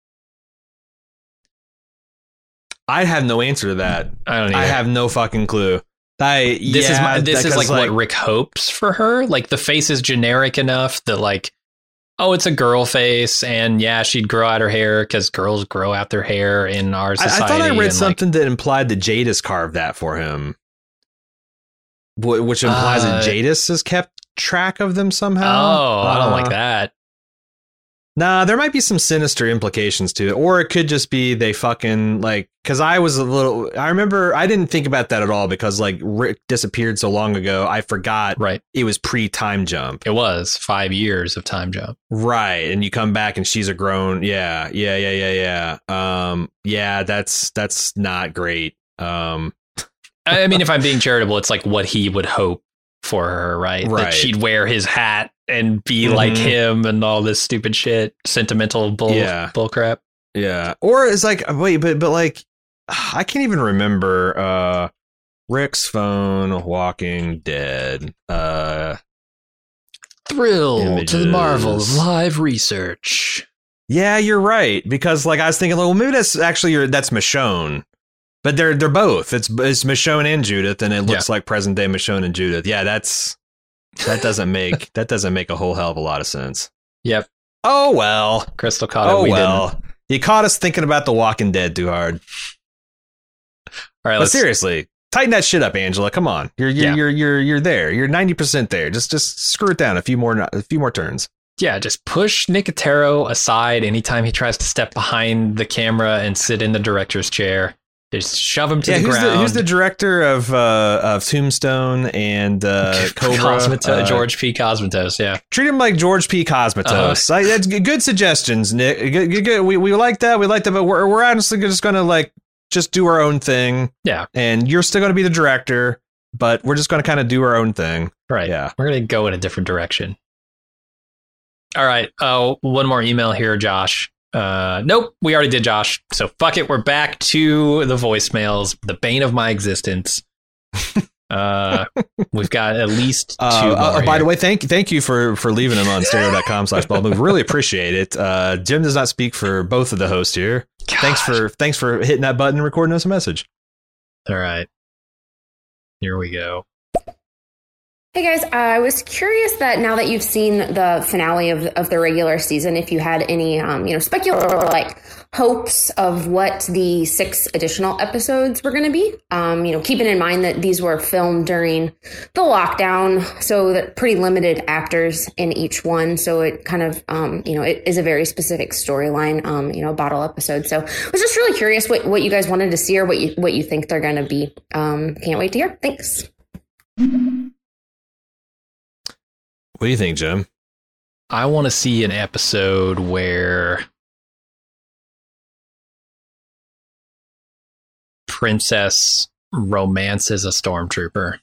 I have no answer to that. I don't. Either. I have no fucking clue. I this yeah, is my, this is like, like what Rick hopes for her. Like the face is generic enough that like, oh, it's a girl face, and yeah, she'd grow out her hair because girls grow out their hair in our society. I, I thought I read something like, that implied that Jadis carved that for him, which implies uh, that Jadis has kept track of them somehow. Oh, uh, I don't like uh, that. Nah, there might be some sinister implications to it, or it could just be they fucking like. Because I was a little. I remember I didn't think about that at all because like Rick disappeared so long ago. I forgot. Right. It was pre time jump. It was five years of time jump. Right, and you come back and she's a grown. Yeah, yeah, yeah, yeah, yeah. Um, yeah, that's that's not great. Um, I mean, if I'm being charitable, it's like what he would hope for her, right? Right. That she'd wear his hat and be mm-hmm. like him and all this stupid shit, sentimental bull, yeah. bull crap. Yeah. Or it's like, wait, but, but like, I can't even remember, uh, Rick's phone, Walking Dead, uh, thrill images. To the marvel of live research. Yeah, you're right. Because like, I was thinking, well, maybe that's actually your, that's Michonne. But they're they're both. It's it's Michonne and Judith, and it looks Yeah. like present day Michonne and Judith. Yeah, that's that doesn't make that doesn't make a whole hell of a lot of sense. Yep. Oh well. Crystal caught it. Oh we well. didn't. You caught us thinking about The Walking Dead too hard. All right, But let's seriously, tighten that shit up, Angela. Come on. You're you're Yeah. you're you're you're there. You're ninety percent there. Just just screw it down a few more a few more turns. yeah, just push Nicotero aside anytime he tries to step behind the camera and sit in the director's chair. Just shove him to Yeah, the who's ground. the who's the director of uh, of Tombstone and uh, Cobra? Cosmato- Uh, George P. Cosmatos, yeah. Treat him like George P. Cosmatos. Uh-huh. I, that's good, good suggestions, Nick. Good, good, good. We we like that. We like that, but we're we're honestly just gonna like just do our own thing. Yeah. And you're still gonna be the director, but we're just gonna kind of do our own thing. Right. Yeah. We're going to go in a different direction. All right. Oh, one more email here, Josh. Uh, nope, we already did, Josh. So fuck it. We're back to the voicemails, the bane of my existence. Uh, we've got at least two. Uh, more uh, by here. the way, thank thank you for for leaving them on stereo.com slash bald move. Really appreciate it. Uh, Jim does not speak for both of the hosts here. Thanks Gosh. for thanks for hitting that button and recording us a message. All right. Here we go. Hey guys, I was curious that now that you've seen the finale of of the regular season, if you had any, um, you know, speculative or like hopes of what the six additional episodes were going to be. Um, you know, keeping in mind that these were filmed during the lockdown, so that pretty limited actors in each one. So it kind of, um, you know, it is a very specific storyline, um, you know, a bottle episode. So I was just really curious what what you guys wanted to see or what you what you think they're going to be. Um, can't wait to hear. Thanks. What do you think, Jim? I want to see an episode where Princess romances a stormtrooper.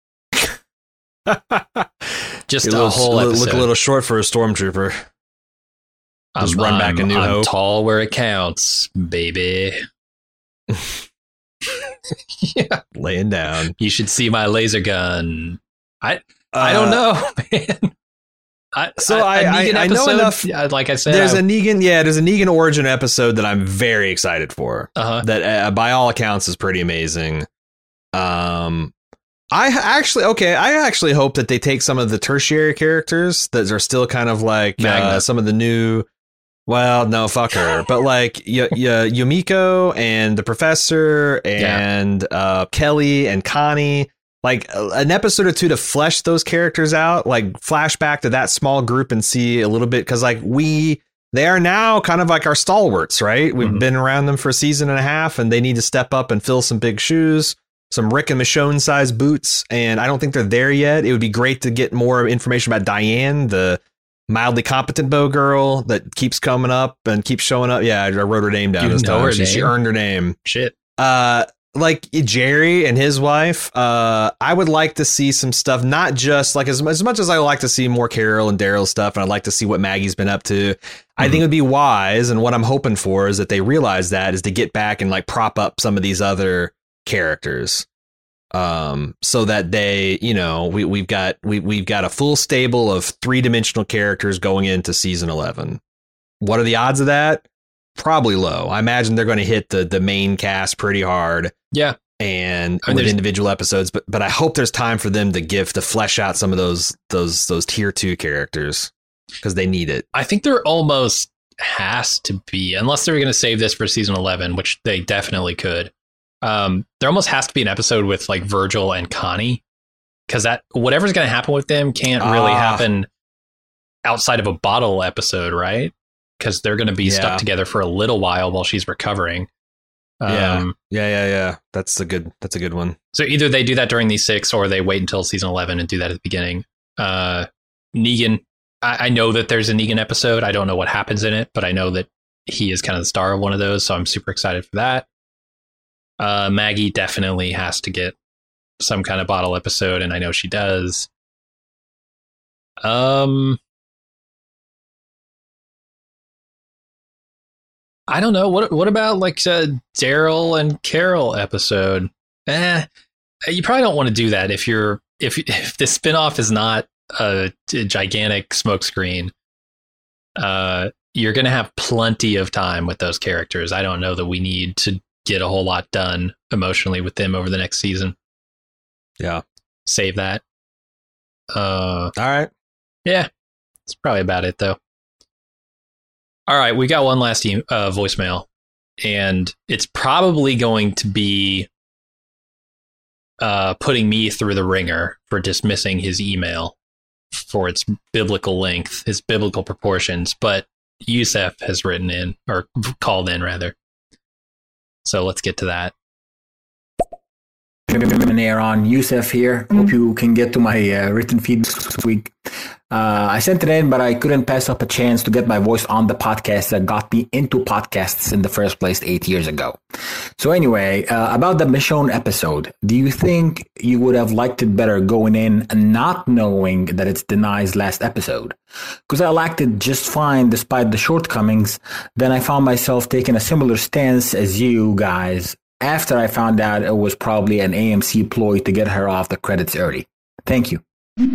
Just You're a, a little, whole look, episode. look a little short for a stormtrooper. Just I'm, run back I'm, a New I'm Hope. tall where it counts, baby. Yeah, Laying down. you should see my laser gun. I I don't Uh, know, man. I, So a I- I- Negan I know episode, enough- yeah, like I said, There's I, a Negan, yeah, there's a Negan origin episode that I'm very excited for. uh-huh. That, uh, by all accounts, is pretty amazing. Um, I ha- actually, okay, I actually hope that they take some of the tertiary characters that are still kind of like uh, Magna. some of the new. Well, no, fuck her, but like y- y- Yumiko and the professor and uh, Kelly and Connie. Like uh, an episode or two to flesh those characters out, like flashback to that small group and see a little bit, because like we, they are now kind of like our stalwarts, right? We've Mhm. been around them for a season and a half, and they need to step up and fill some big shoes, some Rick and Michonne size boots, and I don't think they're there yet. It would be great to get more information about Diane, the mildly competent bow girl that keeps coming up and keeps showing up. Yeah, I wrote her name down You this know time. her She, she name? earned her name. Shit. Uh, like Jerry and his wife, uh, I would like to see some stuff, not just like as, as much as I like to see more Carol and Daryl stuff, and I'd like to see what Maggie's been up to. I think it would be wise, and what I'm hoping for is that they realize that is to get back and like prop up some of these other characters, um, so that they, you know, we we've got we we've got a full stable of three dimensional characters going into season eleven. What are the odds of that? Probably low. I imagine they're going to hit the the main cast pretty hard. Yeah. And I mean, with there's- individual episodes, but but I hope there's time for them to give to flesh out some of those those those tier two characters because they need it. I think there almost has to be, unless they're going to save this for season eleven, which they definitely could. Um, there almost has to be an episode with like Virgil and Connie, because that whatever's going to happen with them can't really Ah. happen outside of a bottle episode, right? Because they're going to be Yeah. stuck together for a little while while she's recovering. Yeah. Um, Yeah, yeah, yeah. That's a good that's a good one. So either they do that during these six, or they wait until season eleven and do that at the beginning. Uh, Negan, I, I know that there's a Negan episode. I don't know what happens in it, but I know that he is kind of the star of one of those, so I'm super excited for that. Uh, Maggie definitely has to get some kind of bottle episode, and I know she does. Um, I don't know. What what about like a Daryl and Carol episode? Eh, you probably don't want to do that if you're if if the spinoff is not a, a gigantic smokescreen. Uh, you're going to have plenty of time with those characters. I don't know that we need to get a whole lot done emotionally with them over the next season. Yeah. Save that. Uh, All right. Yeah. That's probably about it, though. All right. We got one last e- uh, voicemail, and it's probably going to be uh, putting me through the ringer for dismissing his email for its biblical length, his biblical proportions. But Yusef has written in, or called in, rather. So let's get to that. Aaron, Yusef here. Hope you can get to my uh, written feed this week. Uh, I sent it in, but I couldn't pass up a chance to get my voice on the podcast that got me into podcasts in the first place eight years ago. So anyway, uh, about the Michonne episode, do you think you would have liked it better going in and not knowing that it's Denai's last episode? Because I liked it just fine despite the shortcomings. Then I found myself taking a similar stance as you guys after I found out it was probably an A M C ploy to get her off the credits early. Thank you.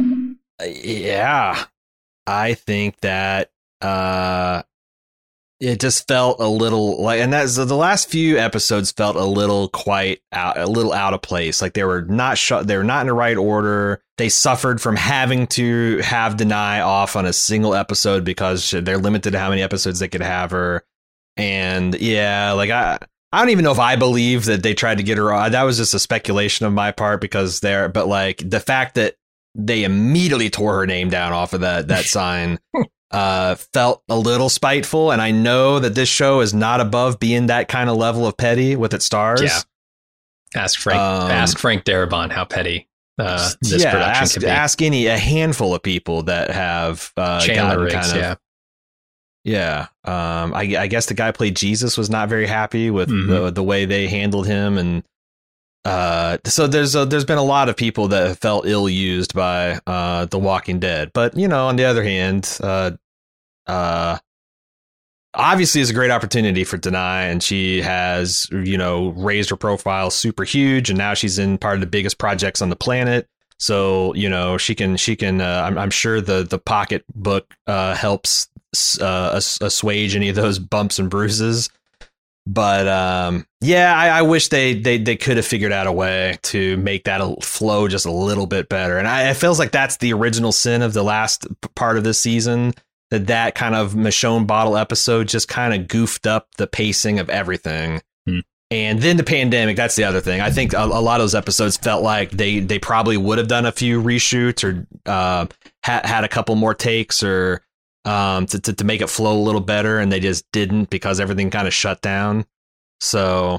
Yeah, I think that uh, it just felt a little like, and that's the last few episodes felt a little quite out, a little out of place. Like they were not shut, they were not in the right order. They suffered from having to have Denai off on a single episode because they're limited to how many episodes they could have her. And yeah, like I. I don't even know if I believe that they tried to get her on. That was just a speculation of my part because they're, but like the fact that they immediately tore her name down off of that, that sign, uh, felt a little spiteful. And I know that this show is not above being that kind of level of petty with its stars. Yeah. Ask Frank, Um, ask Frank Darabont how petty, uh, this yeah, production ask, could be. ask any, a handful of people that have, uh, Chandler gotten Riggs, kind of, yeah. Yeah, um, I, I guess the guy who played Jesus was not very happy with Mhm. the the way they handled him, and uh, so there's a, there's been a lot of people that have felt ill used by uh, The Walking Dead. But you know, on the other hand, uh, uh, obviously, it's a great opportunity for Denai, and she has you know raised her profile super huge, and now she's in part of the biggest projects on the planet. So you know she can she can uh, I'm, I'm sure the the pocketbook uh, helps uh, assuage any of those bumps and bruises. But um, yeah, I, I wish they, they they could have figured out a way to make that a, flow just a little bit better. And I, it feels like that's the original sin of the last part of this season. That that kind of Michonne bottle episode just kind of goofed up the pacing of everything. Hmm. And then the pandemic, that's the other thing. I think a, a lot of those episodes felt like they, they probably would have done a few reshoots or uh, had, had a couple more takes or um, to, to, to make it flow a little better. And they just didn't because everything kind of shut down. So.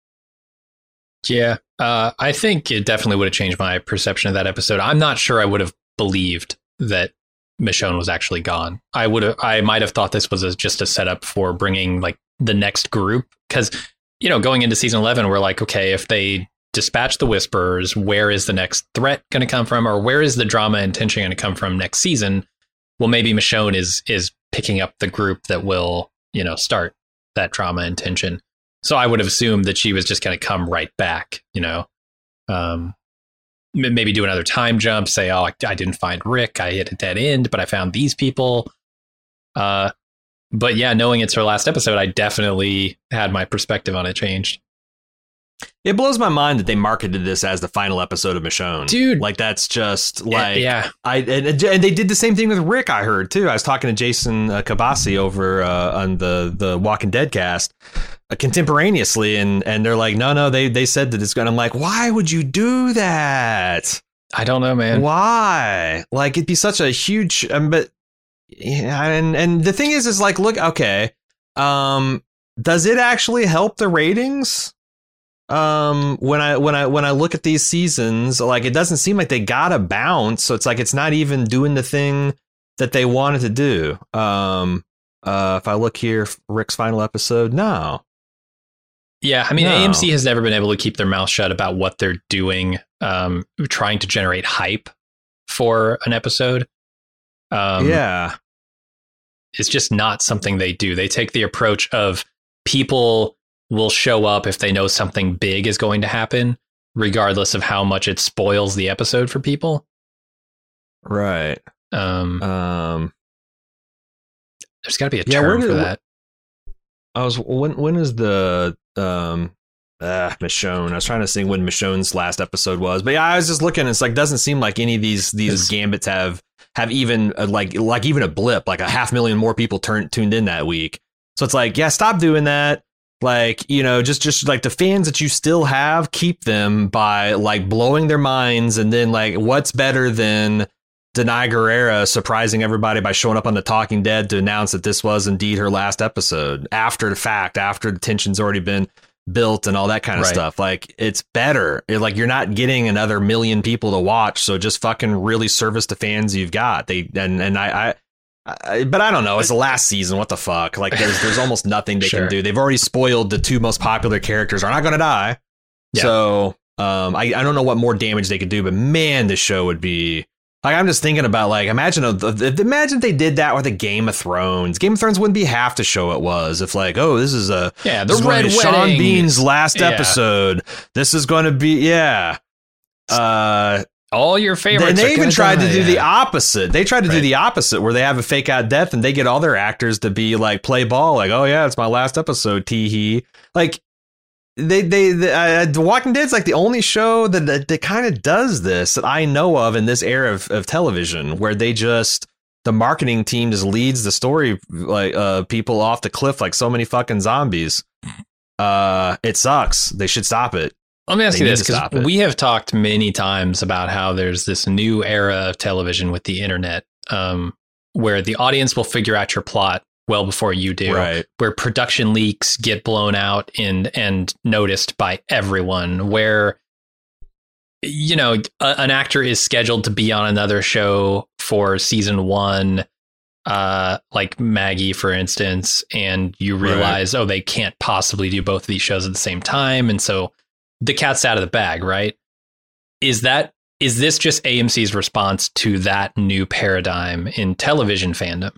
Yeah, uh, I think it definitely would have changed my perception of that episode. I'm not sure I would have believed that Michonne was actually gone. I would have, I might have thought this was a, just a setup for bringing like the next group. Because, you know, going into season eleven, we're like, okay, if they dispatch the Whisperers, where is the next threat going to come from? Or where is the drama and tension going to come from next season? Well, maybe Michonne is is picking up the group that will, you know, start that drama and tension. So I would have assumed that she was just going to come right back, you know, um, maybe do another time jump, say, oh, I, I didn't find Rick. I hit a dead end, but I found these people. Uh, but yeah, knowing it's her last episode, I definitely had my perspective on it changed. It blows my mind that they marketed this as the final episode of Michonne. Dude. Like, that's just like, yeah. I and, and they did the same thing with Rick, I heard, too. I was talking to Jason uh, Kabasi over uh, on the, the Walking Dead cast uh, contemporaneously, and, and they're like, no, no, they, they said that it's going to, I'm like, why would you do that? I don't know, man. Why? Like, it'd be such a huge, um, but, yeah, and, and the thing is, is like, look, okay, um, does it actually help the ratings? Um, when I when I when I look at these seasons, like it doesn't seem like they got a bounce. So it's like it's not even doing the thing that they wanted to do. Um, uh, if I look here, Rick's final episode, no. Yeah, I mean, No. A M C has never been able to keep their mouth shut about what they're doing, um, trying to generate hype for an episode. Um, yeah, it's just not something they do. They take the approach of people will show up if they know something big is going to happen, regardless of how much it spoils the episode for people. right. Um, Um, there's got to be a yeah, where term did- for that. I was when when is the um Uh, Michonne. I was trying to think when Michonne's last episode was, but yeah, I was just looking. It's like doesn't seem like any of these these It's, gambits have have even uh, like like even a blip. Like a half million more people turned tuned in that week. So it's like, yeah, stop doing that. Like, you know, just just like the fans that you still have, keep them by like blowing their minds. And then like, what's better than Denai Guerrera surprising everybody by showing up on The Talking Dead to announce that this was indeed her last episode after the fact, after the tension's already been built and all that kind of Right. stuff. Like, it's better. It, like, you're not getting another million people to watch. So just fucking really service the fans you've got. They and and I, I, I but I don't know. It's the last season. What the fuck? Like, there's there's almost nothing they Sure. can do. They've already spoiled the two most popular characters are not going to die. Yeah. So um, I I don't know what more damage they could do. But man, this show would be. Like, I'm just thinking about, like, imagine a, imagine if they did that with a Game of Thrones. Game of Thrones wouldn't be half the show it was. If, like, oh, this is a Yeah, the this is going Red to be Sean Wedding. Bean's last Yeah. episode. This is going to be, yeah. Uh, All your favorites. and they are even gonna tried die, to do yeah. the opposite. They tried to do Right. the opposite where they have a fake out death and they get all their actors to be like play ball. Like, oh, yeah, it's my last episode. Tee hee. Like, They, they, the, uh, The Walking Dead's like the only show that that, that kind of does this that I know of in this era of, of television, where they just the marketing team just leads the story like uh, people off the cliff like so many fucking zombies. Uh, it sucks. They should stop it. Let me ask They you need this, to stop because it. we have talked many times about how there's this new era of television with the internet, um, where the audience will figure out your plot well before you do, Right. where production leaks get blown out and and noticed by everyone, where you know a, an actor is scheduled to be on another show for season one, uh, like Maggie, for instance, and you realize, oh, they can't possibly do both of these shows at the same time, and so the cat's out of the bag, right? Is that is this just A M C's response to that new paradigm in television fandom?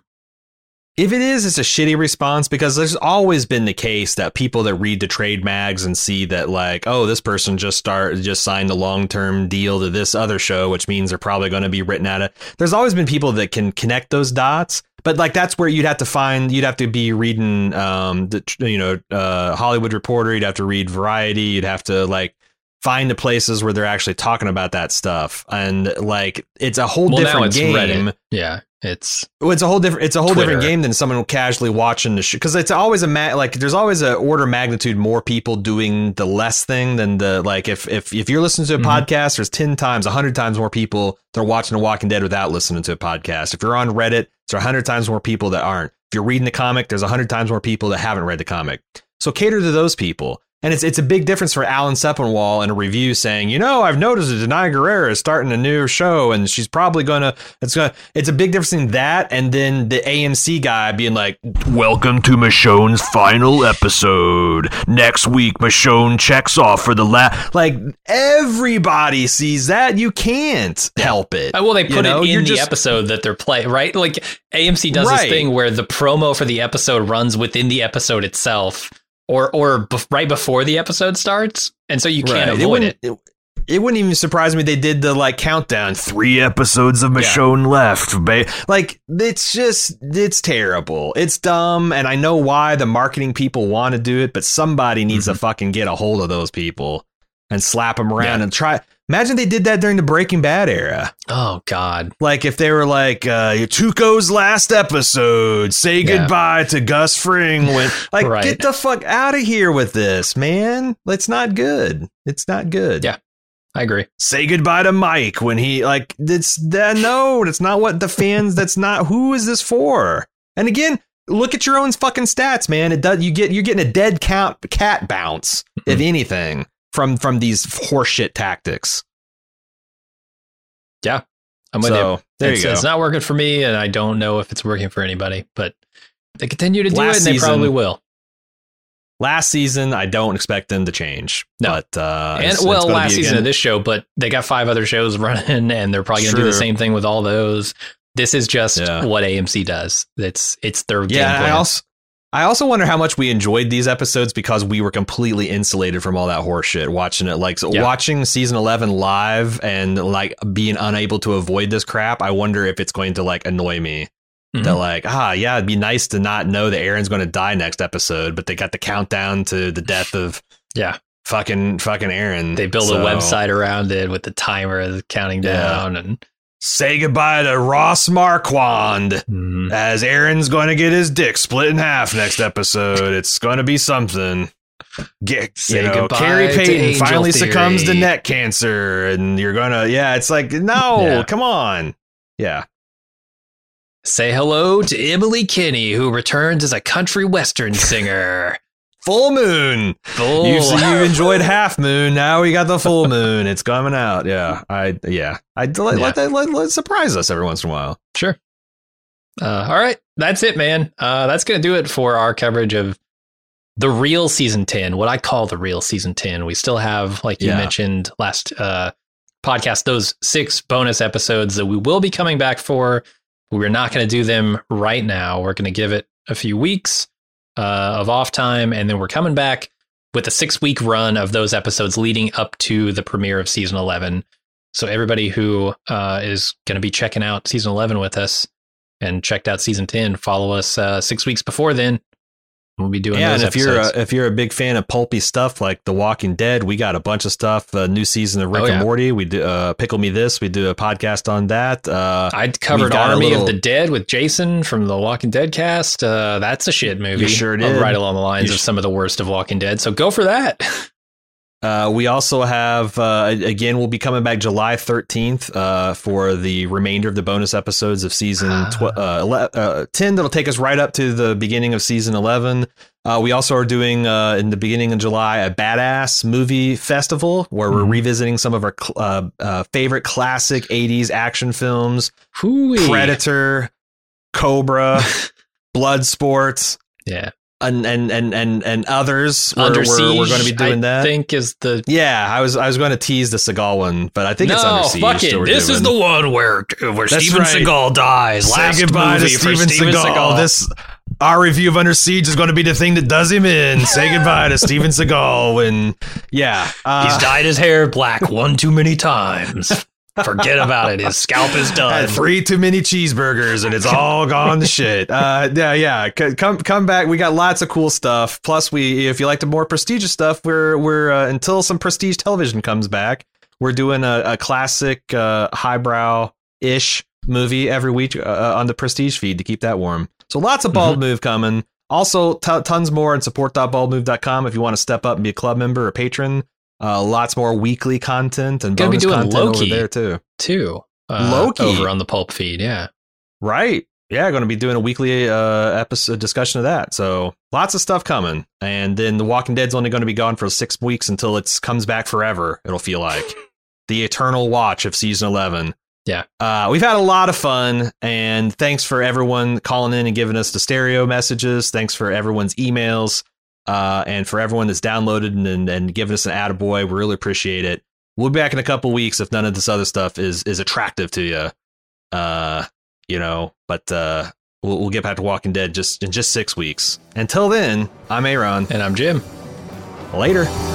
If it is, it's a shitty response because there's always been the case that people that read the trade mags and see that like, oh, this person just start just signed a long term deal to this other show, which means they're probably going to be written out of. There's always been people that can connect those dots, but like that's where you'd have to find you'd have to be reading, um, the you know, uh, Hollywood Reporter. You'd have to read Variety. You'd have to like find the places where they're actually talking about that stuff, and like it's a whole Well, now different it's game. Reddit. Yeah, it's Well, it's a whole different. It's a whole Twitter. different game than someone casually watching the show because it's always a ma- like there's always a order of magnitude more people doing the less thing than the like if if if you're listening to a Mhm. podcast, there's ten times, a hundred times more people that are watching The Walking Dead without listening to a podcast. If you're on Reddit, there's a hundred times more people that aren't. If you're reading the comic, there's a hundred times more people that haven't read the comic. So cater to those people. And it's it's a big difference for Alan Sepinwall in a review saying, you know, I've noticed that Denai Guerrera is starting a new show and she's probably gonna it's gonna it's a big difference in that and then the A M C guy being like, welcome to Michonne's final episode. Next week Michonne checks off for the last like everybody sees that. You can't help it. Uh, well, they You put know, it you're in the just- episode that they're playing, right? Like A M C does Right. this thing where the promo for the episode runs within the episode itself, or or bef- right before the episode starts, and so you can't Right. avoid wouldn't- it. it. It wouldn't even surprise me they did the like countdown, three episodes of Michonne left. Ba- like it's just it's terrible. It's dumb, and I know why the marketing people want to do it, but somebody needs Mhm. to fucking get a hold of those people and slap them around Yeah. and try. Imagine they did that during the Breaking Bad era. Oh God, Like if they were like uh, Tuco's last episode, say Yeah. goodbye to Gus Fring. When like Right. get the fuck out of here with this, man. It's not good. It's not good. Yeah. I agree. Say goodbye to Mike when he like it's that no, that's not what the fans. That's not who is this for. And again, look at your own fucking stats, man. It does you get you're getting a dead count cat bounce if anything from from these horseshit tactics. Yeah, I'm with So, you. there it's, you go. It's not working for me, and I don't know if it's working for anybody, but they continue to do Last it, and they season- probably will. Last season, I don't expect them to change. No. But uh, And it's- it's well, gonna last be season again- of this show, but they got five other shows running, and they're probably going to do the True. same thing with all those. This is just Yeah. what A M C does. It's it's their game Yeah, and plan. I also I also wonder how much we enjoyed these episodes because we were completely insulated from all that horse shit watching it. Like so Yeah. watching season eleven live and like being unable to avoid this crap. I wonder if it's going to like annoy me. Mhm. That like, ah, yeah, it'd be nice to not know that Aaron's going to die next episode, but they got the countdown to the death of Yeah. fucking fucking Aaron. They build So, a website around it with the timer counting Yeah. down, and say goodbye to Ross Marquand mm, as Aaron's going to get his dick split in half next episode. It's going to be something. Get, Say you know, goodbye Carrie to Payton Angel finally succumbs to Theory. neck cancer, and you're gonna, yeah, it's like, no, Yeah. come on, yeah. say hello to Emily Kinney, who returns as a country western singer. Full Moon. Full. You you enjoyed Half Moon. Now we got the Full Moon. It's coming out. Yeah, I yeah. I let, Yeah. let, that- let, let surprise us every once in a while. Sure. Uh, all right. That's it, man. Uh, that's going to do it for our coverage of the real season ten, what I call the real season ten. We still have, like you Yeah. mentioned last uh, podcast, those six bonus episodes that we will be coming back for. We're not going to do them right now. We're going to give it a few weeks uh, of off time, and then we're coming back with a six week run of those episodes leading up to the premiere of season eleven. So everybody who uh, is going to be checking out season eleven with us and checked out season ten, follow us uh, six weeks before then. We'll be doing Yeah, those and if you're episodes. a, if you're a big fan of pulpy stuff like The Walking Dead, we got a bunch of stuff. A new season of Rick Oh, and yeah. Morty. We do uh, Pickle Me This. We do a podcast on that. Uh, I covered got a Army little- of the Dead with Jason from the Walking Dead cast. Uh, that's a shit movie. You sure Uh, did. Right along the lines You of sh- some of the worst of Walking Dead. So go for that. Uh, we also have, uh, again, we'll be coming back July thirteenth uh, for the remainder of the bonus episodes of season tw- uh, ele- uh, ten. That'll take us right up to the beginning of season eleven. Uh, we also are doing, uh, in the beginning of July, a Badass Movie Festival where we're Mhm. revisiting some of our cl- uh, uh, favorite classic eighties action films. Hooey. Predator, Cobra, Bloodsport, Yeah. and and and and, and others. We're, Under we're, Siege, we're going to be doing I that. think is the Yeah, I was I was going to tease the Seagal one, but I think no, it's Under Siege. fuck that it. we're This is doing. the one where where That's Steven right. Seagal dies. Say Last goodbye to movie for Steven Steven Seagal. Seagal. This our review of Under Siege is going to be the thing that does him in. Say goodbye to Steven Seagal, and yeah, uh, He's dyed his hair black one too many times. Forget about it. His scalp is done. had three too many cheeseburgers, and it's all gone to shit. Uh, yeah, yeah. C- Come, come back. We got lots of cool stuff. Plus, we, if you like the more prestigious stuff, we're, we're uh, until some prestige television comes back, we're doing a, a classic, uh, highbrow ish movie every week uh, on the Prestige feed to keep that warm. So lots of Bald Mhm. Move coming. Also, t- tons more on support dot bald move dot com if you want to step up and be a club member or patron. Uh, lots more weekly content and Gonna be bonus doing content Loki. over there too. too. Uh, Loki. over on the Pulp feed. Yeah. Right. Yeah, going to be doing a weekly uh, episode discussion of that. So lots of stuff coming. And then The Walking Dead's only going to be gone for six weeks until it comes back forever, it'll feel like. The eternal watch of season eleven. Yeah. Uh, we've had a lot of fun. And thanks for everyone calling in and giving us the stereo messages. Thanks for everyone's emails. Uh, and for everyone that's downloaded and, and, and giving us an attaboy. We really appreciate it. We'll be back in a couple weeks if none of this other stuff is is attractive to you. Uh, you know, but uh, we'll, we'll get back to Walking Dead just in just six weeks. Until then, I'm Aaron. And I'm Jim. Later.